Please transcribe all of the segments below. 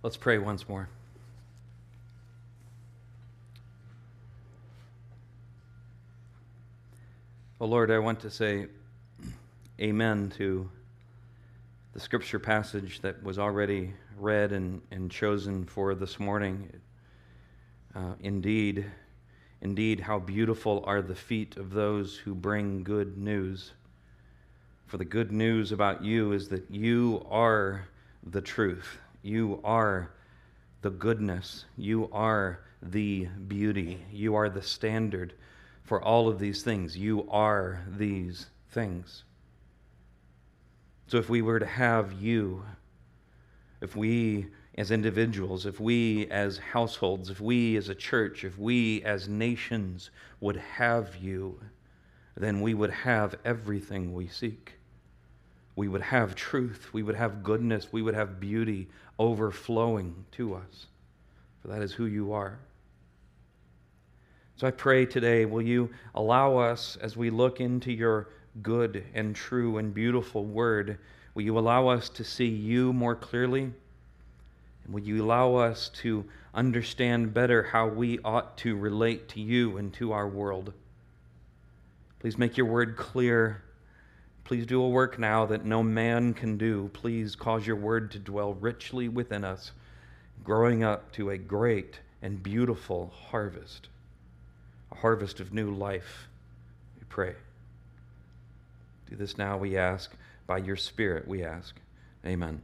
Let's pray once more. Oh Lord, I want to say amen to the scripture passage that was already read and chosen for this morning. Indeed, how beautiful are the feet of those who bring good news. For the good news about you is that you are the truth. You are the goodness. You are the beauty. You are the standard for all of these things. You are these things. So if we were to have you, if we as individuals, if we as households, if we as a church, if we as nations would have you, then we would have everything we seek. We would have truth, we would have goodness, we would have beauty overflowing to us. For that is who you are. So I pray today, will you allow us, as we look into your good and true and beautiful word, will you allow us to see you more clearly? And will you allow us to understand better how we ought to relate to you and to our world? Please make your word clear. Please do a work now that no man can do. Please cause your word to dwell richly within us, growing up to a great and beautiful harvest, a harvest of new life, we pray. Do this now, we ask. By your Spirit, we ask. Amen.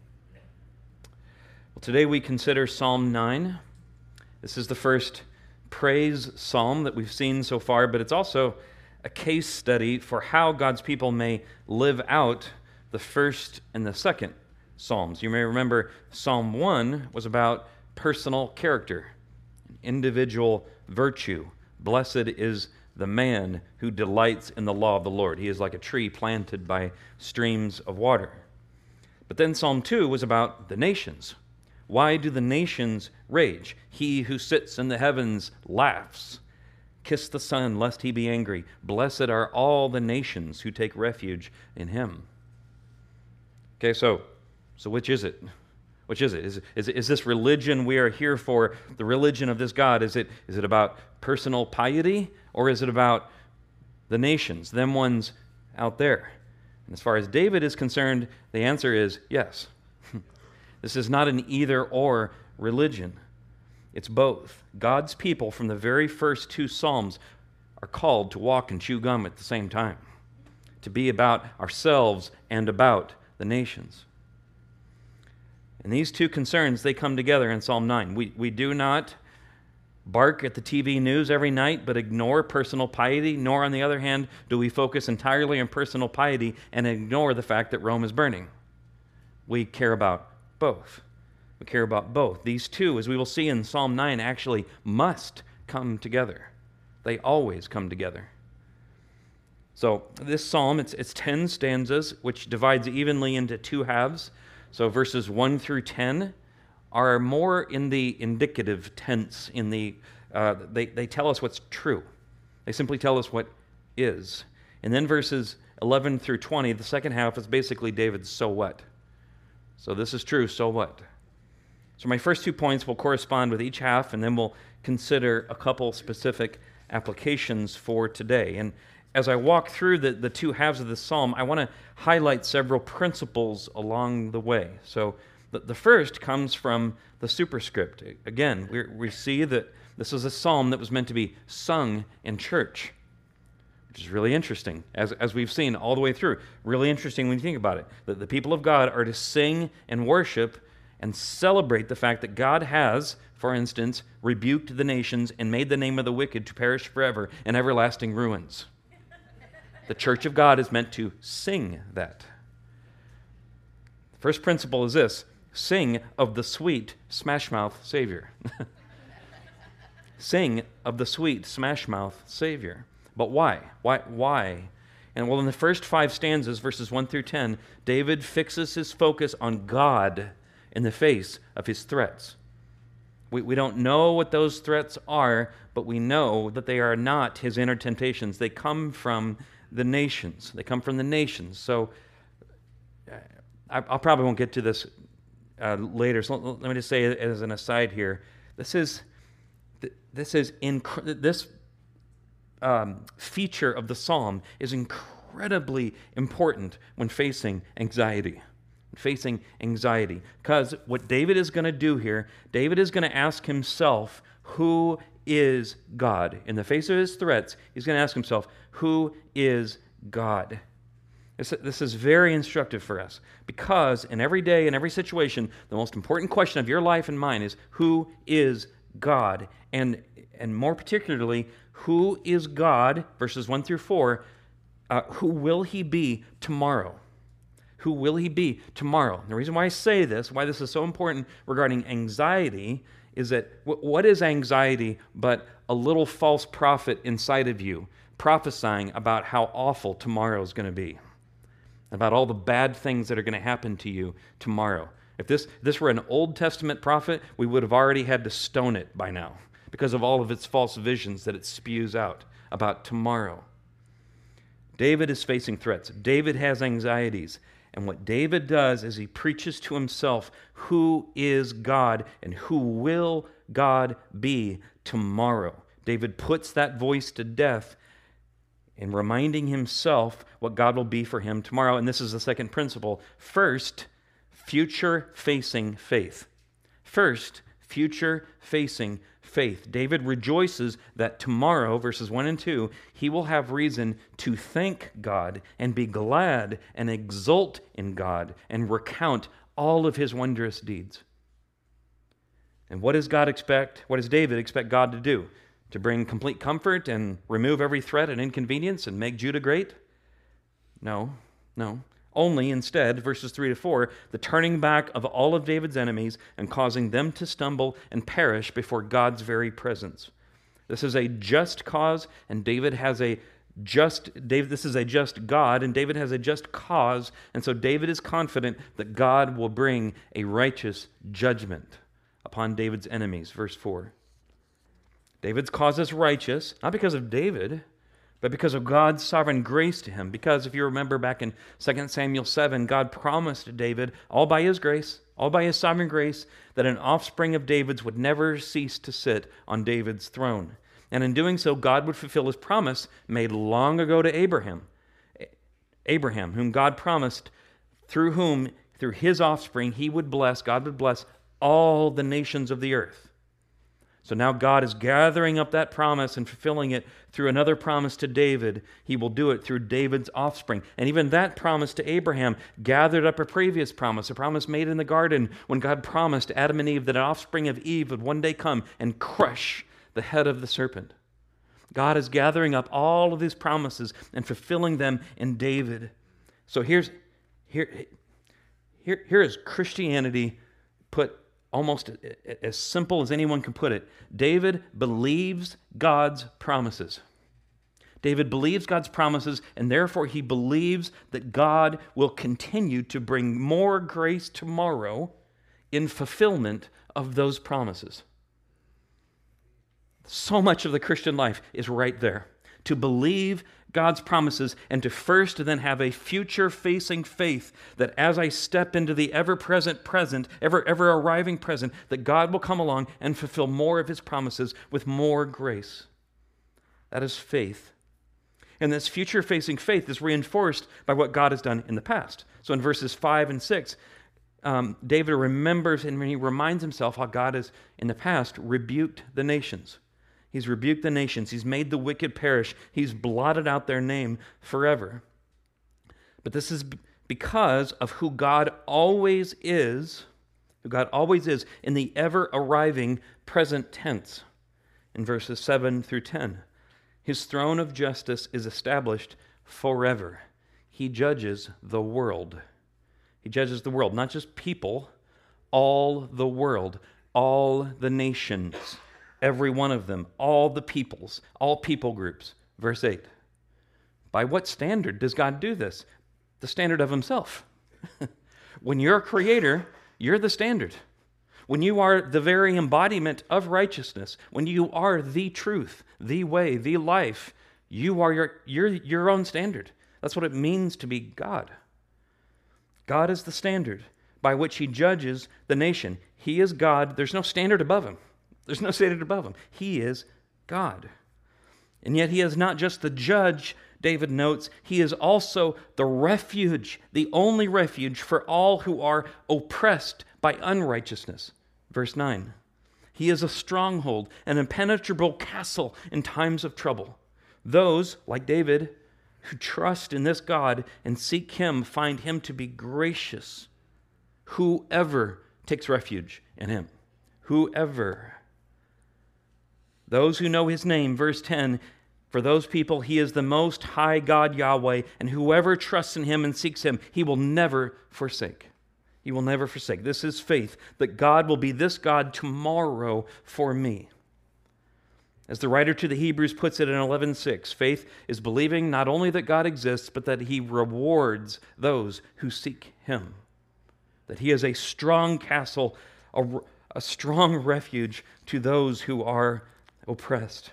Well, today we consider Psalm 9. This is the first praise psalm that we've seen so far, but it's also a case study for how God's people may live out the first and the second psalms. You may remember Psalm 1 was about personal character, individual virtue. Blessed is the man who delights in the law of the Lord. He is like a tree planted by streams of water. But then Psalm 2 was about the nations. Why do the nations rage? He who sits in the heavens laughs. Kiss the Son, lest he be angry. Blessed are all the nations who take refuge in him. Okay, so which is it? Which is it? Is this religion we are here for, the religion of this God? Is it about personal piety, or is it about the nations, them ones out there? And as far as David is concerned, the answer is yes. This is not an either-or religion. It's both. God's people from the very first two Psalms are called to walk and chew gum at the same time, to be about ourselves and about the nations. And these two concerns, they come together in Psalm 9. We do not bark at the TV news every night but ignore personal piety, nor on the other hand do we focus entirely on personal piety and ignore the fact that Rome is burning. We care about both. We care about both. These two, as we will see in Psalm 9, actually must come together. They always come together. So this psalm, it's 10 stanzas, which divides evenly into two halves. So verses 1 through 10 are more in the indicative tense. They tell us what's true. They simply tell us what is. And then verses 11 through 20, the second half is basically David's so what. So this is true, so what? So my first 2 points will correspond with each half, and then we'll consider a couple specific applications for today. And as I walk through the two halves of the psalm, I want to highlight several principles along the way. So the first comes from the superscript. Again, we see that this is a psalm that was meant to be sung in church, which is really interesting, as we've seen all the way through. Really interesting when you think about it, that the people of God are to sing and worship and celebrate the fact that God has, for instance, rebuked the nations and made the name of the wicked to perish forever in everlasting ruins. The church of God is meant to sing that. The first principle is this: sing of the sweet Smash Mouth Savior. Sing of the sweet Smash Mouth Savior. But why? Why? And well, in the first 5 stanzas, verses 1 through 10, David fixes his focus on God in the face of his threats. We don't know what those threats are, but we know that they are not his inner temptations. They come from the nations. They come from the nations. So I probably won't get to this later. So let me just say as an aside here, this feature of the psalm is incredibly important when facing anxiety. Because what David is going to do here, David is going to ask himself, who is God? In the face of his threats, he's going to ask himself, who is God? This is very instructive for us, because in every day, in every situation, the most important question of your life and mine is, who is God? And more particularly, who is God, verses 1 through 4, who will he be tomorrow? Who will he be tomorrow? And the reason why I say this, why this is so important regarding anxiety, is that what is anxiety but a little false prophet inside of you prophesying about how awful tomorrow is going to be, about all the bad things that are going to happen to you tomorrow. If this were an Old Testament prophet, we would have already had to stone it by now because of all of its false visions that it spews out about tomorrow. David is facing threats. David has anxieties. And what David does is he preaches to himself who is God and who will God be tomorrow. David puts that voice to death in reminding himself what God will be for him tomorrow. And this is the second principle. First, future-facing faith. First, future-facing faith. David rejoices that tomorrow, verses 1 and 2, he will have reason to thank God and be glad and exult in God and recount all of his wondrous deeds. And what does God expect? What does David expect God to do? To bring complete comfort and remove every threat and inconvenience and make Judah great? No. Only instead, verses 3 to 4, the turning back of all of David's enemies and causing them to stumble and perish before God's very presence. This is a just cause, and this is a just God, and David has a just cause, and so David is confident that God will bring a righteous judgment upon David's enemies. Verse 4. David's cause is righteous, not because of David, but because of God's sovereign grace to him. Because if you remember back in 2 Samuel 7, God promised David, all by his grace, all by his sovereign grace, that an offspring of David's would never cease to sit on David's throne. And in doing so, God would fulfill his promise made long ago to Abraham. Abraham, whom God promised, through his offspring, God would bless all the nations of the earth. So now God is gathering up that promise and fulfilling it through another promise to David. He will do it through David's offspring. And even that promise to Abraham gathered up a previous promise, a promise made in the garden when God promised Adam and Eve that an offspring of Eve would one day come and crush the head of the serpent. God is gathering up all of these promises and fulfilling them in David. So here is Christianity put almost as simple as anyone can put it. David believes God's promises. David believes God's promises, and therefore he believes that God will continue to bring more grace tomorrow in fulfillment of those promises. So much of the Christian life is right there. To believe God's promises and to first then have a future-facing faith that as I step into the ever-present present, ever-arriving present, that God will come along and fulfill more of his promises with more grace. That is faith. And this future-facing faith is reinforced by what God has done in the past. So in verses 5 and 6, David remembers and he reminds himself how God has, in the past, rebuked the nations. He's rebuked the nations. He's made the wicked perish. He's blotted out their name forever. But this is because of who God always is in the ever-arriving present tense in verses 7 through 10. His throne of justice is established forever. He judges the world. He judges the world, not just people, all the world, all the nations. Every one of them, all the peoples, all people groups. Verse 8. By what standard does God do this? The standard of himself. When you're a creator, you're the standard. When you are the very embodiment of righteousness, when you are the truth, the way, the life, you are your own standard. That's what it means to be God. God is the standard. by which he judges the nation. He is God. There's no standard above him. There's no standard above him. He is God. And yet he is not just the judge, David notes, he is also the refuge, the only refuge for all who are oppressed by unrighteousness. Verse 9. He is a stronghold, an impenetrable castle in times of trouble. Those, like David, who trust in this God and seek him find him to be gracious. Whoever takes refuge in him. Whoever. Those who know his name, verse 10, for those people, he is the most high God Yahweh, and whoever trusts in him and seeks him, he will never forsake. He will never forsake. This is faith, that God will be this God tomorrow for me. As the writer to the Hebrews puts it in 11:6, faith is believing not only that God exists, but that he rewards those who seek him. That he is a strong castle, a strong refuge to those who are oppressed.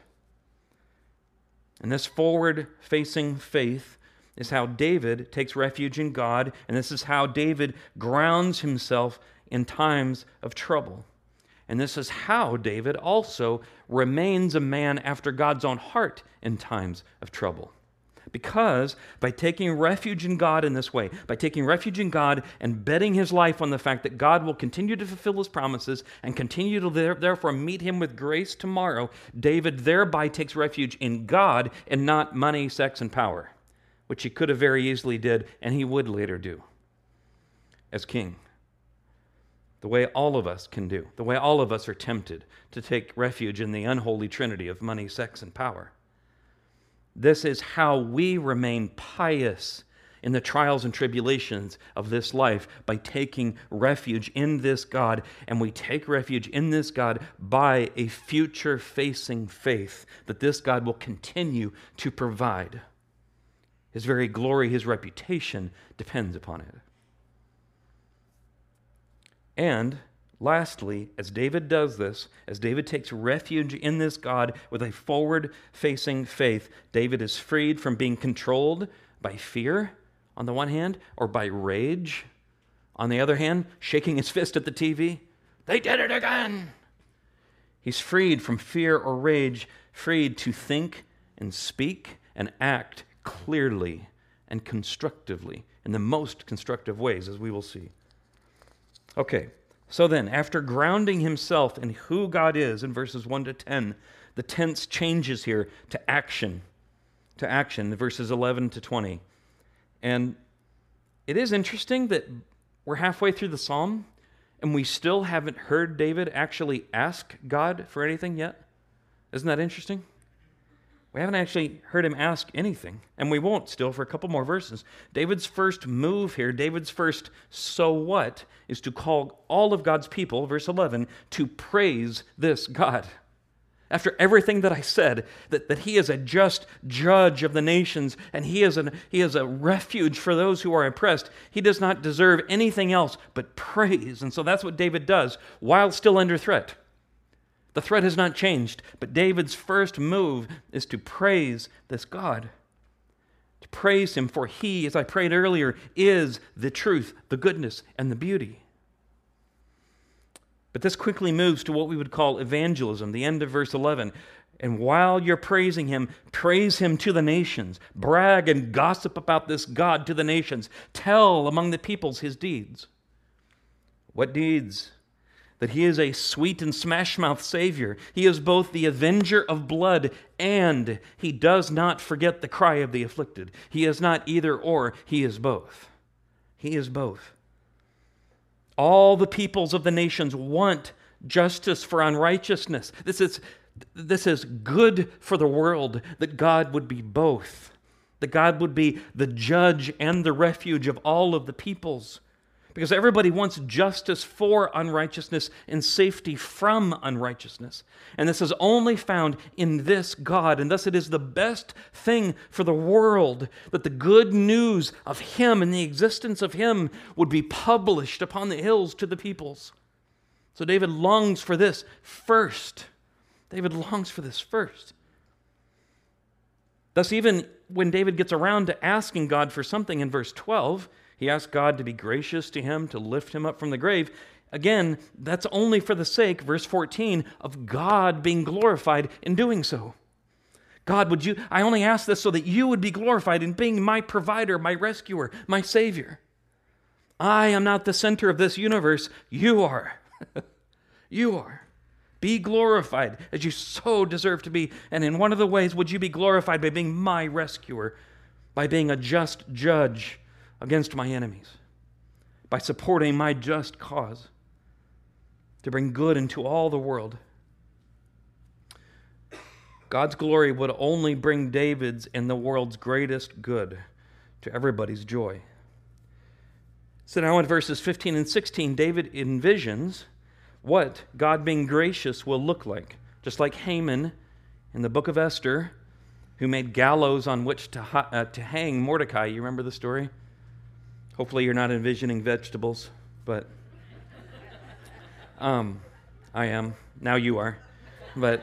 And this forward-facing faith is how David takes refuge in God, and this is how David grounds himself in times of trouble. And this is how David also remains a man after God's own heart in times of trouble. Because by taking refuge in God in this way, by taking refuge in God and betting his life on the fact that God will continue to fulfill his promises and continue to therefore meet him with grace tomorrow, David thereby takes refuge in God and not money, sex, and power, which he could have very easily did and he would later do as king. The way all of us can do, the way all of us are tempted to take refuge in the unholy trinity of money, sex, and power. This is how we remain pious in the trials and tribulations of this life, by taking refuge in this God. And we take refuge in this God by a future-facing faith that this God will continue to provide. His very glory, his reputation depends upon it. And lastly, as David does this, as David takes refuge in this God with a forward-facing faith, David is freed from being controlled by fear on the one hand, or by rage on the other hand, shaking his fist at the TV. They did it again! He's freed from fear or rage, freed to think and speak and act clearly and constructively, in the most constructive ways, as we will see. Okay, so then, after grounding himself in who God is in verses 1 to 10, the tense changes here to action. In verses 11 to 20. And it is interesting that we're halfway through the psalm, and we still haven't heard David actually ask God for anything yet. Isn't that interesting? We haven't actually heard him ask anything, and we won't still for a couple more verses. David's first move here, David's first so what, is to call all of God's people, verse 11, to praise this God. After everything that I said, that he is a just judge of the nations, and he is a refuge for those who are oppressed, he does not deserve anything else but praise. And so that's what David does while still under threat. The threat has not changed, but David's first move is to praise this God. To praise him, for he, as I prayed earlier, is the truth, the goodness, and the beauty. But this quickly moves to what we would call evangelism, the end of verse 11. And while you're praising him, praise him to the nations. Brag and gossip about this God to the nations. Tell among the peoples his deeds. What deeds? That he is a sweet and smash-mouth Savior. He is both the avenger of blood, and he does not forget the cry of the afflicted. He is not either or, he is both. He is both. All the peoples of the nations want justice for unrighteousness. This is good for the world, that God would be both. That God would be the judge and the refuge of all of the peoples. Because everybody wants justice for unrighteousness and safety from unrighteousness. And this is only found in this God. And thus it is the best thing for the world that the good news of him and the existence of him would be published upon the hills to the peoples. So David longs for this first. David longs for this first. Thus, even when David gets around to asking God for something in verse 12, He asked God to be gracious to him, to lift him up from the grave. Again, that's only for the sake, verse 14, of God being glorified in doing so. God, I only ask this so that you would be glorified in being my provider, my rescuer, my Savior. I am not the center of this universe. You are. You are. Be glorified as you so deserve to be. And in one of the ways, would you be glorified by being my rescuer, by being a just judge against my enemies, by supporting my just cause to bring good into all the world. God's glory would only bring David's and the world's greatest good to everybody's joy. So now in verses 15 and 16, David envisions what God being gracious will look like. Just like Haman in the book of Esther, who made gallows on which to hang Mordecai. You remember the story? Hopefully you're not envisioning vegetables, but I am. Now you are. But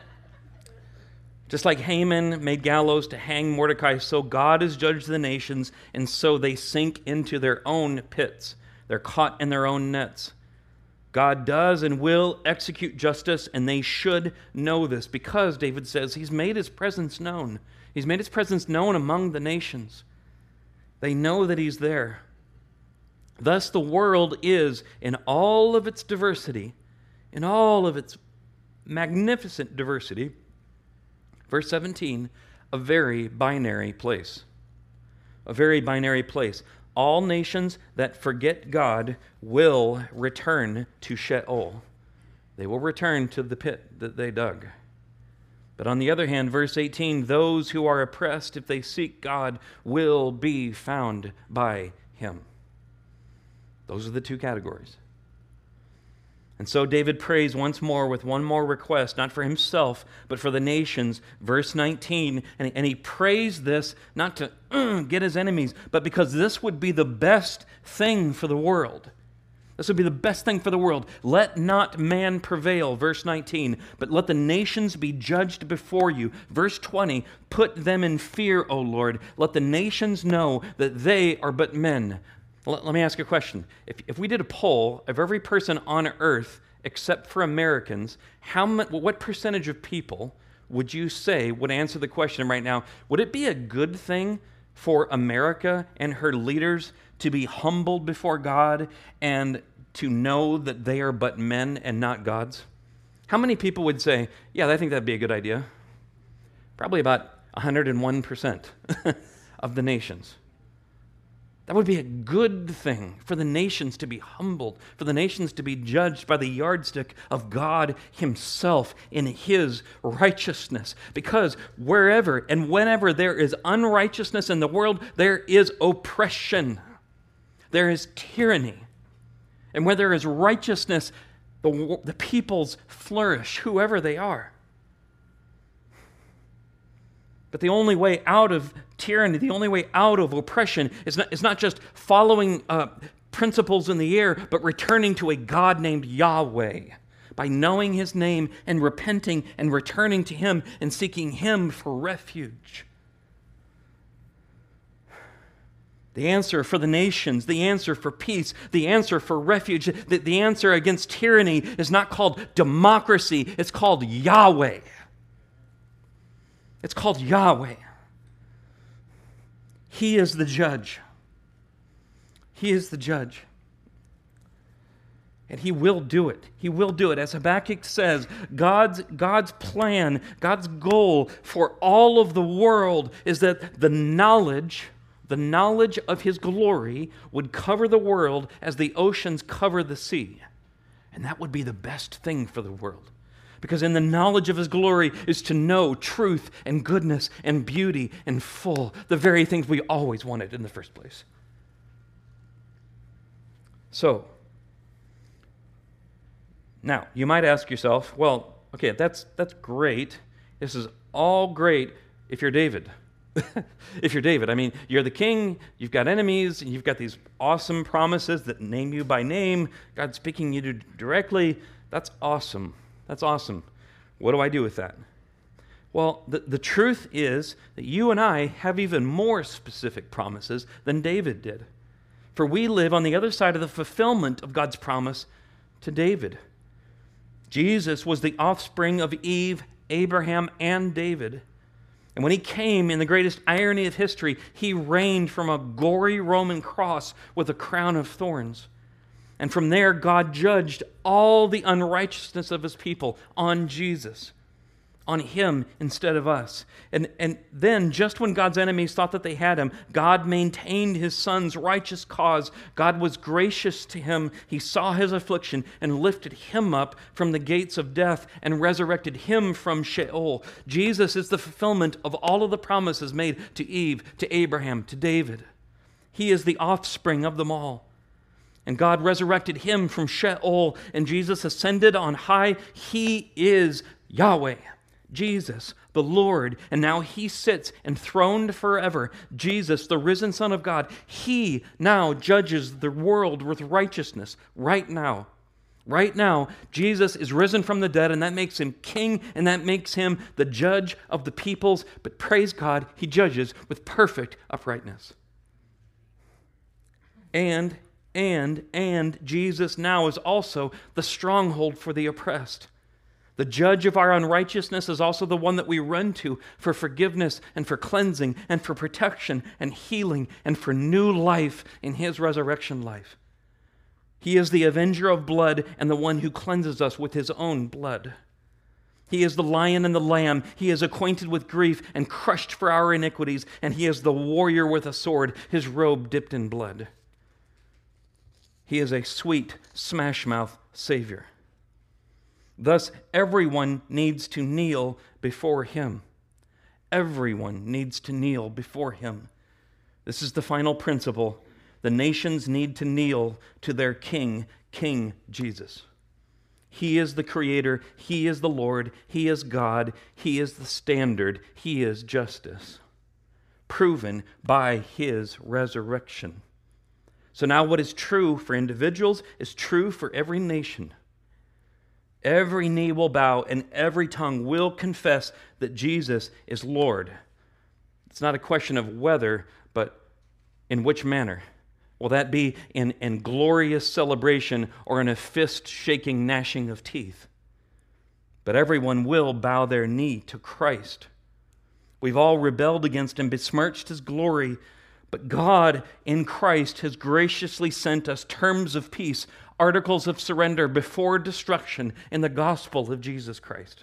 just like Haman made gallows to hang Mordecai, so God has judged the nations, and so they sink into their own pits. They're caught in their own nets. God does and will execute justice, and they should know this because, David says, He's made His presence known. He's made His presence known among the nations. They know that He's there. Thus the world is, in all of its diversity, in all of its magnificent diversity, verse 17, a very binary place. A very binary place. All nations that forget God will return to Sheol. They will return to the pit that they dug. But on the other hand, verse 18, those who are oppressed, if they seek God, will be found by Him. Those are the two categories. And so David prays once more with one more request, not for himself, but for the nations. Verse 19, and he prays this not to get his enemies, but because this would be the best thing for the world. This would be the best thing for the world. Let not man prevail, verse 19, but let the nations be judged before you. Verse 20, put them in fear, O Lord. Let the nations know that they are but men. Let me ask you a question. If we did a poll of every person on earth except for Americans, what percentage of people would you say would answer the question right now? Would it be a good thing for America and her leaders to be humbled before God and to know that they are but men and not gods? How many people would say, yeah, I think that'd be a good idea? Probably about 101% of the nations. That would be a good thing for the nations to be humbled, for the nations to be judged by the yardstick of God Himself in His righteousness. Because wherever and whenever there is unrighteousness in the world, there is oppression. There is tyranny. And where there is righteousness, the peoples flourish, whoever they are. But the only way out of tyranny, the only way out of oppression is not just following principles in the air, but returning to a God named Yahweh by knowing His name and repenting and returning to Him and seeking Him for refuge. The answer for the nations, the answer for peace, the answer for refuge, the answer against tyranny is not called democracy, it's called Yahweh. It's called Yahweh. He is the judge. He is the judge. And He will do it. He will do it. As Habakkuk says, God's plan, God's goal for all of the world is that the knowledge of His glory would cover the world as the oceans cover the sea. And that would be the best thing for the world. Because in the knowledge of His glory is to know truth and goodness and beauty and full, the very things we always wanted in the first place. So, now, you might ask yourself, well, okay, that's great. This is all great if you're David. If you're David, I mean, you're the king, you've got enemies, and you've got these awesome promises that name you by name, God speaking you directly. That's awesome. That's awesome. What do I do with that? Well, the truth is that you and I have even more specific promises than David did. For we live on the other side of the fulfillment of God's promise to David. Jesus was the offspring of Eve, Abraham, and David. And when he came, in the greatest irony of history, he reigned from a gory Roman cross with a crown of thorns. And from there, God judged all the unrighteousness of his people on Jesus, on him instead of us. And then, just when God's enemies thought that they had him, God maintained his Son's righteous cause. God was gracious to him. He saw his affliction and lifted him up from the gates of death and resurrected him from Sheol. Jesus is the fulfillment of all of the promises made to Eve, to Abraham, to David. He is the offspring of them all. And God resurrected him from Sheol, and Jesus ascended on high. He is Yahweh, Jesus, the Lord, and now he sits enthroned forever. Jesus, the risen Son of God, he now judges the world with righteousness right now. Right now, Jesus is risen from the dead, and that makes him king, and that makes him the judge of the peoples. But praise God, he judges with perfect uprightness. And Jesus now is also the stronghold for the oppressed. The judge of our unrighteousness is also the one that we run to for forgiveness and for cleansing and for protection and healing and for new life in his resurrection life. He is the avenger of blood and the one who cleanses us with his own blood. He is the lion and the lamb. He is acquainted with grief and crushed for our iniquities, and he is the warrior with a sword, his robe dipped in blood. He is a sweet, smash-mouth Savior. Thus, everyone needs to kneel before him. Everyone needs to kneel before him. This is the final principle. The nations need to kneel to their King, King Jesus. He is the Creator. He is the Lord. He is God. He is the standard. He is justice, proven by his resurrection. So now what is true for individuals is true for every nation. Every knee will bow and every tongue will confess that Jesus is Lord. It's not a question of whether, but in which manner. Will that be in glorious celebration or in a fist-shaking gnashing of teeth? But everyone will bow their knee to Christ. We've all rebelled against him, besmirched his glory, but God in Christ has graciously sent us terms of peace, articles of surrender before destruction in the gospel of Jesus Christ.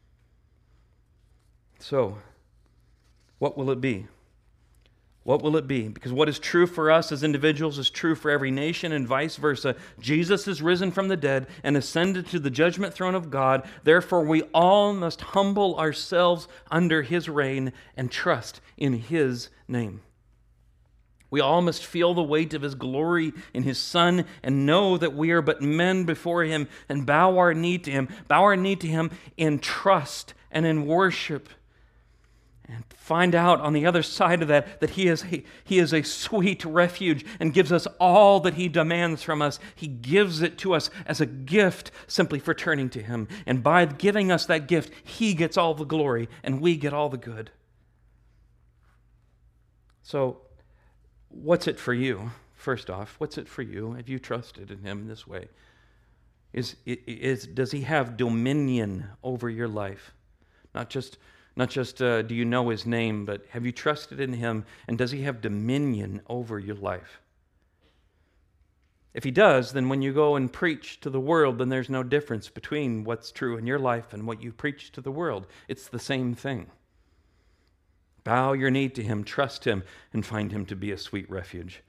So, what will it be? What will it be? Because what is true for us as individuals is true for every nation and vice versa. Jesus is risen from the dead and ascended to the judgment throne of God. Therefore, we all must humble ourselves under his reign and trust in his name. We all must feel the weight of his glory in his Son and know that we are but men before him and bow our knee to him in trust and in worship. And find out on the other side of that he is a sweet refuge and gives us all that he demands from us. He gives it to us as a gift simply for turning to him. And by giving us that gift, he gets all the glory and we get all the good. So, what's it for you? First off, what's it for you? Have you trusted in him this way? Does he have dominion over your life? Not just do you know his name, but have you trusted in him, and does he have dominion over your life? If he does, then when you go and preach to the world, then there's no difference between what's true in your life and what you preach to the world. It's the same thing. Bow your knee to him, trust him, and find him to be a sweet refuge.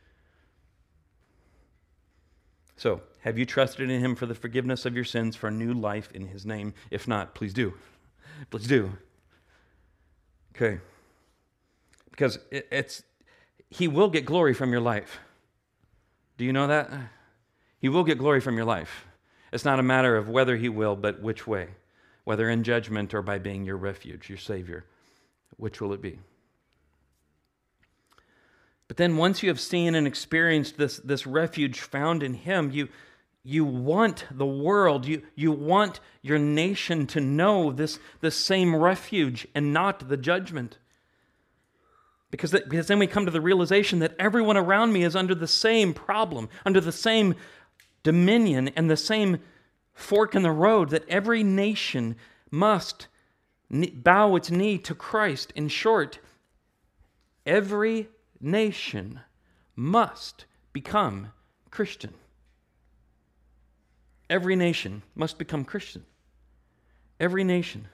So, have you trusted in him for the forgiveness of your sins, for a new life in his name? If not, please do. Please do. Okay. Because he will get glory from your life. Do you know that? He will get glory from your life. It's not a matter of whether he will, but which way. Whether in judgment or by being your refuge, your Savior. Which will it be? But then once you have seen and experienced this refuge found in him, you want the world, you want your nation to know this same refuge and not the judgment. Because then we come to the realization that everyone around me is under the same problem, under the same dominion and the same fork in the road, that every nation must bow its knee to Christ. In short, every nation must become Christian. Every nation must become Christian. Every nation.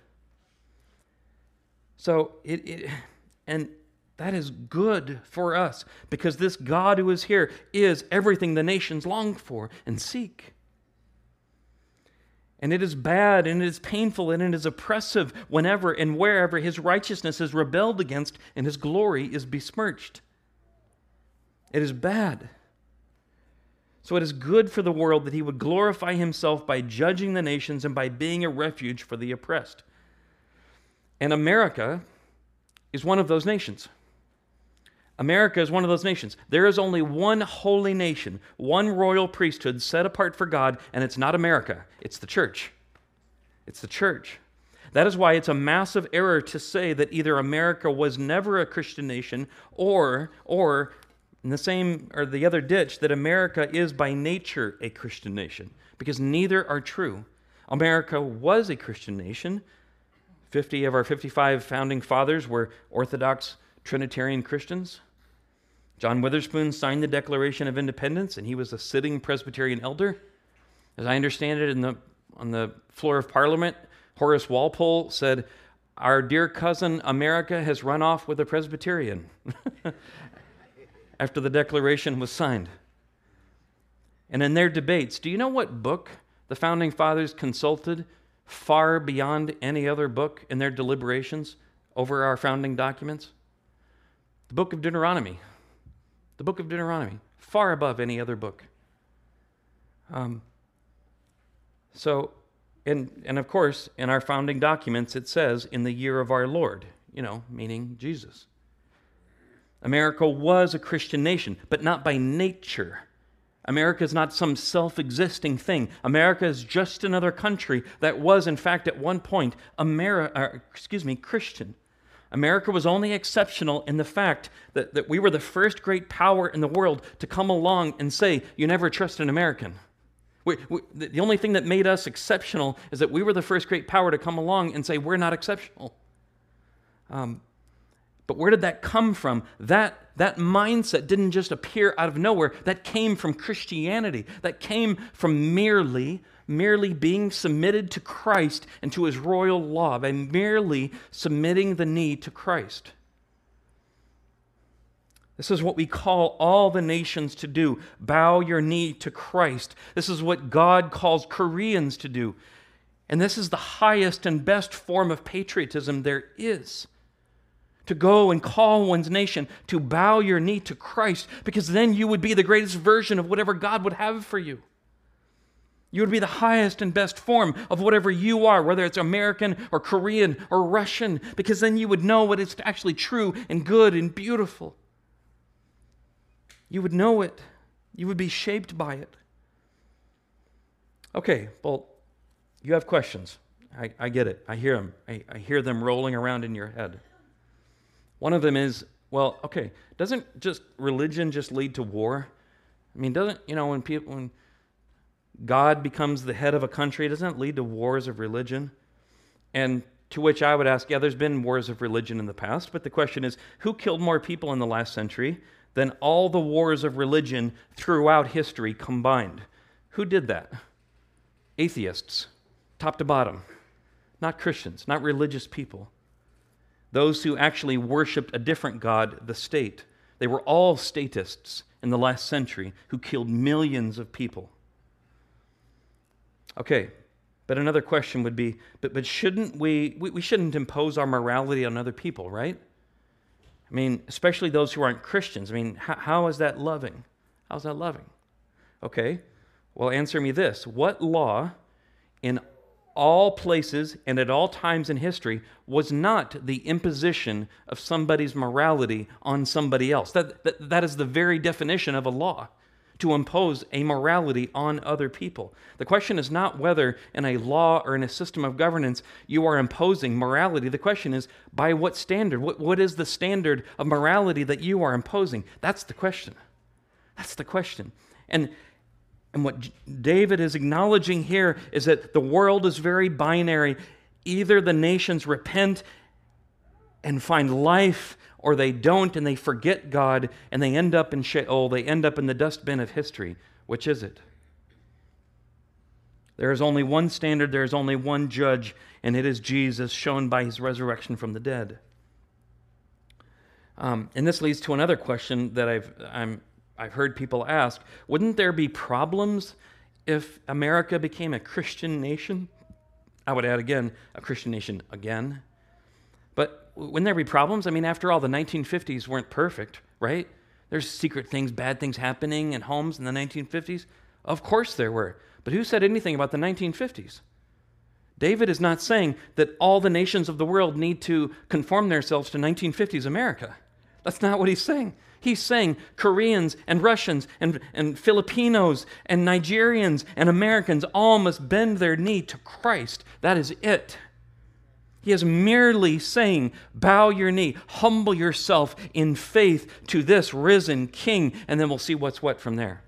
So and that is good for us, because this God who is here is everything the nations long for and seek. And it is bad, and it is painful, and it is oppressive whenever and wherever his righteousness is rebelled against and his glory is besmirched. It is bad. So it is good for the world that he would glorify himself by judging the nations and by being a refuge for the oppressed. And America is one of those nations. America is one of those nations. There is only one holy nation, one royal priesthood set apart for God, and it's not America. It's the church. It's the church. That is why it's a massive error to say that either America was never a Christian nation or in the same or the other ditch, that America is by nature a Christian nation, because neither are true. America was a Christian nation. 50 of our 55 founding fathers were Orthodox Trinitarian Christians. John Witherspoon signed the Declaration of Independence, and he was a sitting Presbyterian elder. As I understand it, on the floor of Parliament, Horace Walpole said, "Our dear cousin America has run off with a Presbyterian," after the Declaration was signed. And in their debates, do you know what book the Founding Fathers consulted far beyond any other book in their deliberations over our founding documents? The book of Deuteronomy. The book of Deuteronomy, far above any other book. And of course, in our founding documents, it says, "in the year of our Lord," meaning Jesus. America was a Christian nation, but not by nature. America is not some self-existing thing. America is just another country that was, in fact, at one point, Christian. America was only exceptional in the fact that we were the first great power in the world to come along and say, "You never trust an American." The only thing that made us exceptional is that we were the first great power to come along and say, "We're not exceptional." But where did that come from? That mindset didn't just appear out of nowhere. That came from Christianity. That came from merely being submitted to Christ and to his royal law, by merely submitting the knee to Christ. This is what we call all the nations to do. Bow your knee to Christ. This is what God calls Koreans to do. And this is the highest and best form of patriotism there is. To go and call one's nation to bow your knee to Christ, because then you would be the greatest version of whatever God would have for you. You would be the highest and best form of whatever you are, whether it's American or Korean or Russian, because then you would know what is actually true and good and beautiful. You would know it. You would be shaped by it. Okay, well, you have questions. I get it. I hear them. I hear them rolling around in your head. One of them is, well, okay, doesn't just religion just lead to war? I mean, doesn't, when God becomes the head of a country, doesn't it lead to wars of religion? And to which I would ask, yeah, there's been wars of religion in the past, but the question is, who killed more people in the last century than all the wars of religion throughout history combined? Who did that? Atheists, top to bottom. Not Christians, not religious people. Those who actually worshipped a different god, the state. They were all statists in the last century who killed millions of people. Okay, but another question would be, but shouldn't we shouldn't impose our morality on other people, right? I mean, especially those who aren't Christians. I mean, how is that loving? How's that loving? Okay, well, answer me this. What law in all places and at all times in history was not the imposition of somebody's morality on somebody else? That is the very definition of a law. to impose a morality on other people. The question is not whether in a law or in a system of governance you are imposing morality. The question is, by what standard? What is the standard of morality that you are imposing? That's the question. That's the question. And what David is acknowledging here is that the world is very binary. Either the nations repent and find life, or they don't and they forget God and they end up in Sheol, they end up in the dustbin of history. Which is it? There is only one standard, there is only one judge, and it is Jesus, shown by his resurrection from the dead. And this leads to another question that I've heard people ask. Wouldn't there be problems if America became a Christian nation? I would add again, a Christian nation again. But wouldn't there be problems? I mean, after all, the 1950s weren't perfect, right? There's secret things, bad things happening in homes in the 1950s. Of course there were. But who said anything about the 1950s? David is not saying that all the nations of the world need to conform themselves to 1950s America. That's not what he's saying. He's saying Koreans and Russians and Filipinos and Nigerians and Americans all must bend their knee to Christ. That is it. He is merely saying, bow your knee, humble yourself in faith to this risen King, and then we'll see what's what from there.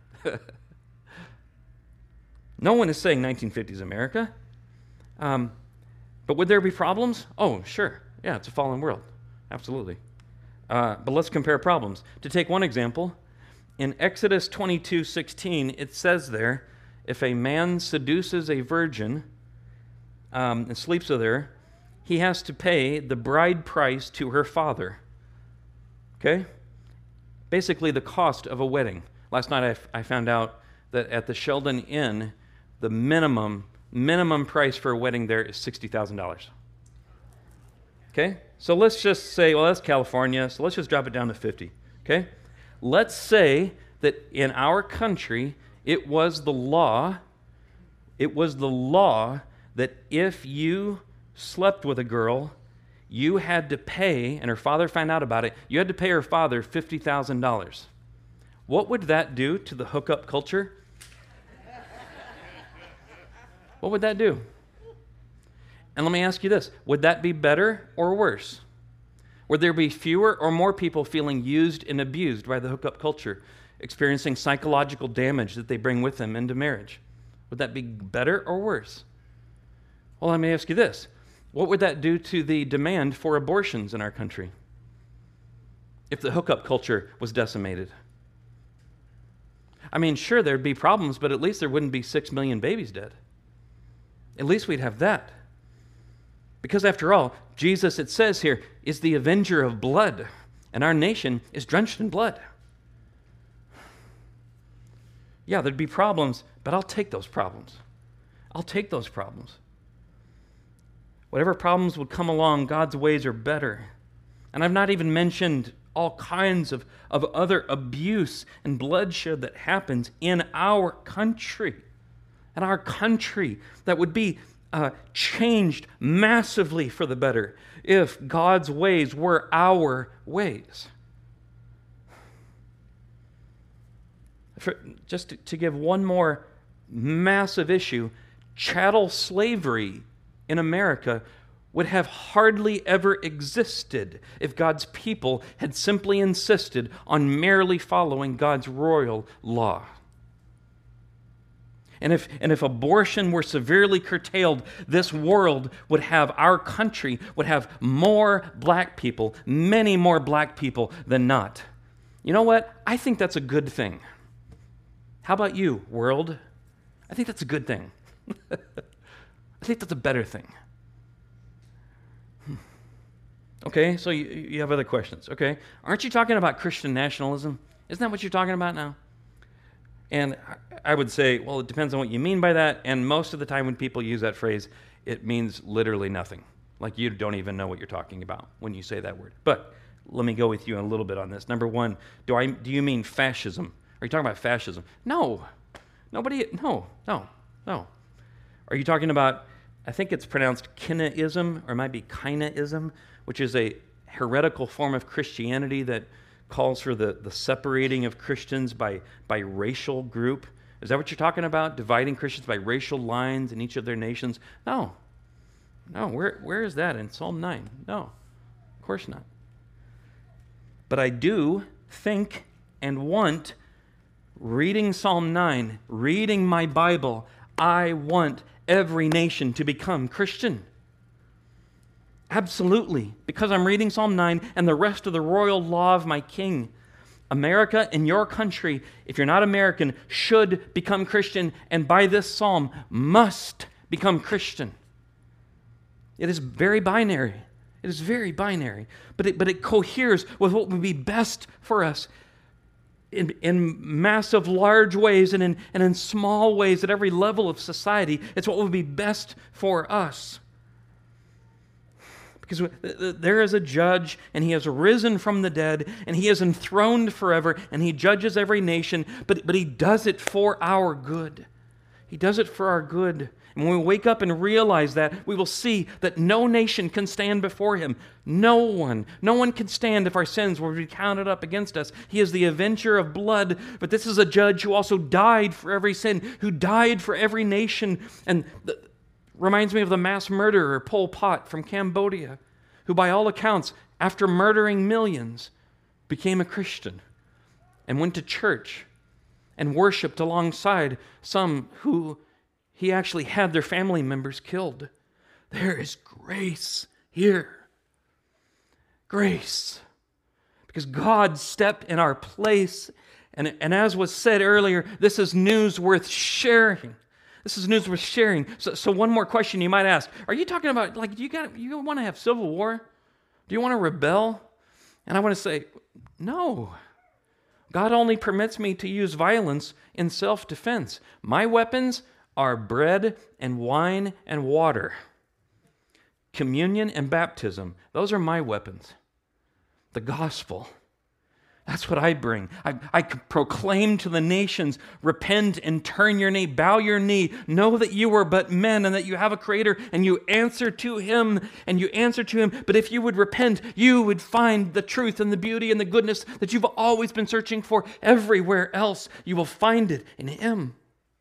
No one is saying 1950s America. But would there be problems? Oh, sure. Yeah, it's a fallen world. Absolutely. But let's compare problems. To take one example, in Exodus 22:16, it says there, if a man seduces a virgin and sleeps with her, he has to pay the bride price to her father. Okay? Basically the cost of a wedding. Last night I found out that at the Sheldon Inn, the minimum price for a wedding there is $60,000. Okay? So let's just say, well, that's California, so let's just drop it down to 50. Okay? Let's say that in our country, it was the law that if you slept with a girl, you had to pay, and her father found out about it, you had to pay her father $50,000. What would that do to the hookup culture? What would that do? And let me ask you this, would that be better or worse? Would there be fewer or more people feeling used and abused by the hookup culture, experiencing psychological damage that they bring with them into marriage? Would that be better or worse? Well, let me ask you this. What would that do to the demand for abortions in our country if the hookup culture was decimated? I mean, sure, there'd be problems, but at least there wouldn't be 6 million babies dead. At least we'd have that. Because after all, Jesus, it says here, is the avenger of blood, and our nation is drenched in blood. Yeah, there'd be problems, but I'll take those problems. I'll take those problems. Whatever problems would come along, God's ways are better. And I've not even mentioned all kinds of other abuse and bloodshed that happens in our country. In our country that would be changed massively for the better if God's ways were our ways. Just to give one more massive issue, chattel slavery in America would have hardly ever existed if God's people had simply insisted on merely following God's royal law. And if abortion were severely curtailed, this world would have, our country would have more black people, many more black people than not. You know what? I think that's a good thing. How about you, world? I think that's a good thing. I think that's a better thing. Okay, so you have other questions. Okay, aren't you talking about Christian nationalism? Isn't that what you're talking about now? And I would say, well, it depends on what you mean by that. And most of the time when people use that phrase, it means literally nothing. Like you don't even know what you're talking about when you say that word. But let me go with you a little bit on this. Number one, do you mean fascism? Are you talking about fascism? No. No. Are you talking about, I think it's pronounced Kinaism, or it might be Kinaism, which is a heretical form of Christianity that calls for the separating of Christians by racial group. Is that what you're talking about? Dividing Christians by racial lines in each of their nations? No. Where is that in Psalm 9? No, of course not. But I do think and want, reading Psalm 9, reading my Bible, I want every nation to become Christian. Absolutely. Because I'm reading Psalm 9 and the rest of the royal law of my King. America, in your country, if you're not American, should become Christian, and by this psalm must become Christian. It is very binary. It is very binary. But it coheres with what would be best for us in massive, large ways and in small ways at every level of society. It's what would be best for us. Because there is a judge, and he has risen from the dead, and he is enthroned forever, and he judges every nation, but he does it for our good. He does it for our good. And when we wake up and realize that, we will see that no nation can stand before him. No one can stand if our sins will be counted up against us. He is the avenger of blood, but this is a judge who also died for every sin, who died for every nation. And reminds me of the mass murderer Pol Pot from Cambodia, who by all accounts, after murdering millions, became a Christian and went to church and worshiped alongside some who he actually had their family members killed. There is grace here. Grace. Because God stepped in our place, and as was said earlier, this is news worth sharing. This is news worth sharing. So one more question you might ask. Are you talking about, like, you want to have civil war? Do you want to rebel? And I want to say, no. God only permits me to use violence in self-defense. My weapons are bread and wine and water. Communion and baptism. Those are my weapons. The gospel. That's what I bring. I proclaim to the nations, repent and turn your knee, bow your knee, know that you are but men and that you have a creator, and you answer to him, But if you would repent, you would find the truth and the beauty and the goodness that you've always been searching for everywhere else. You will find it in him.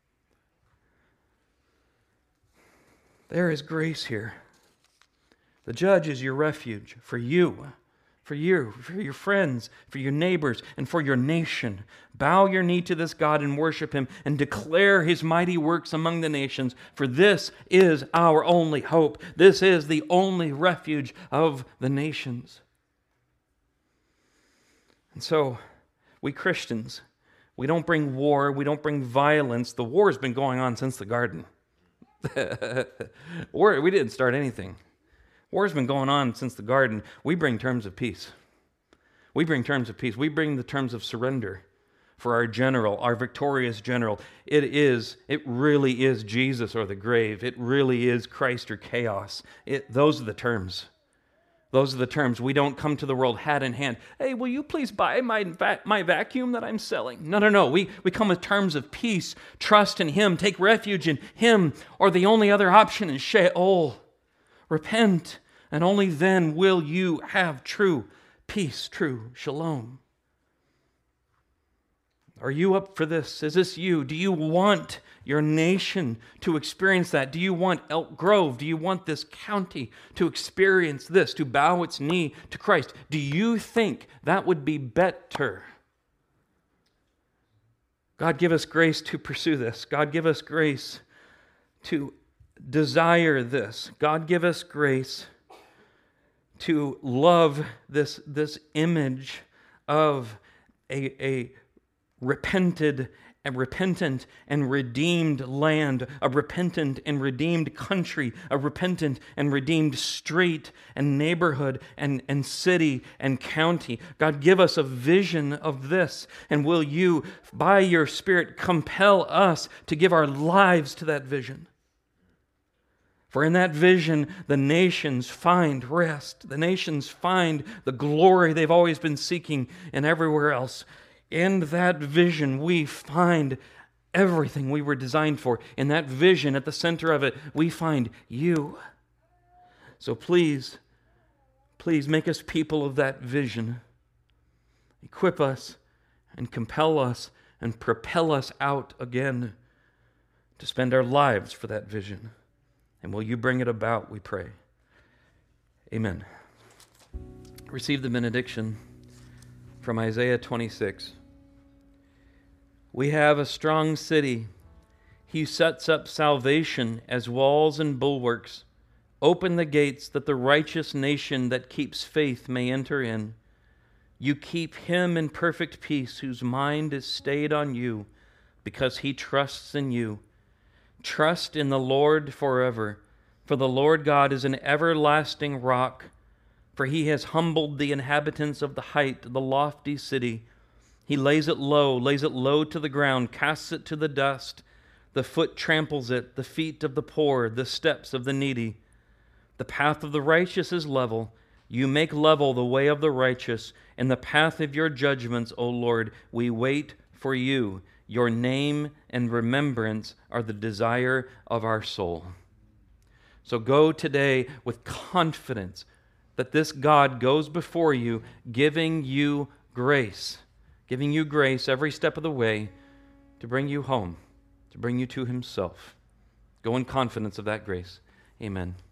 There is grace here. The judge is your refuge for you, for your friends, for your neighbors, and for your nation. Bow your knee to this God and worship him and declare his mighty works among the nations, for this is our only hope. This is the only refuge of the nations. And so, we Christians, we don't bring war, we don't bring violence. The war has been going on since the garden. We didn't start anything. War's been going on since the garden. We bring terms of peace. We bring terms of peace. We bring the terms of surrender for our general, our victorious general. It really is Jesus or the grave. It really is Christ or chaos. Those are the terms. Those are the terms. We don't come to the world hat in hand. Hey, will you please buy my vacuum that I'm selling? No. We come with terms of peace. Trust in him. Take refuge in him. Or the only other option is Sheol. Repent, and only then will you have true peace, true shalom. Are you up for this? Is this you? Do you want your nation to experience that? Do you want Elk Grove? Do you want this county to experience this, to bow its knee to Christ? Do you think that would be better? God, give us grace to pursue this. God, give us grace to desire this. God, give us grace to love this image of a repentant and redeemed land, a repentant and redeemed country, a repentant and redeemed street and neighborhood and city and county. God, give us a vision of this, and will you, by your Spirit, compel us to give our lives to that vision? For in that vision, the nations find rest. The nations find the glory they've always been seeking and everywhere else. In that vision, we find everything we were designed for. In that vision, at the center of it, we find you. So please make us people of that vision. Equip us and compel us and propel us out again to spend our lives for that vision. And will you bring it about, we pray. Amen. Receive the benediction from Isaiah 26. We have a strong city. He sets up salvation as walls and bulwarks. Open the gates that the righteous nation that keeps faith may enter in. You keep him in perfect peace whose mind is stayed on you because he trusts in you. Trust in the Lord forever, for the Lord God is an everlasting rock. For he has humbled the inhabitants of the height, the lofty city. He lays it low to the ground, casts it to the dust. The foot tramples it, the feet of the poor, the steps of the needy. The path of the righteous is level. You make level the way of the righteous. In the path of your judgments, O Lord, we wait for you. Your name and remembrance are the desire of our soul. So go today with confidence that this God goes before you, giving you grace every step of the way to bring you home, to bring you to himself. Go in confidence of that grace. Amen.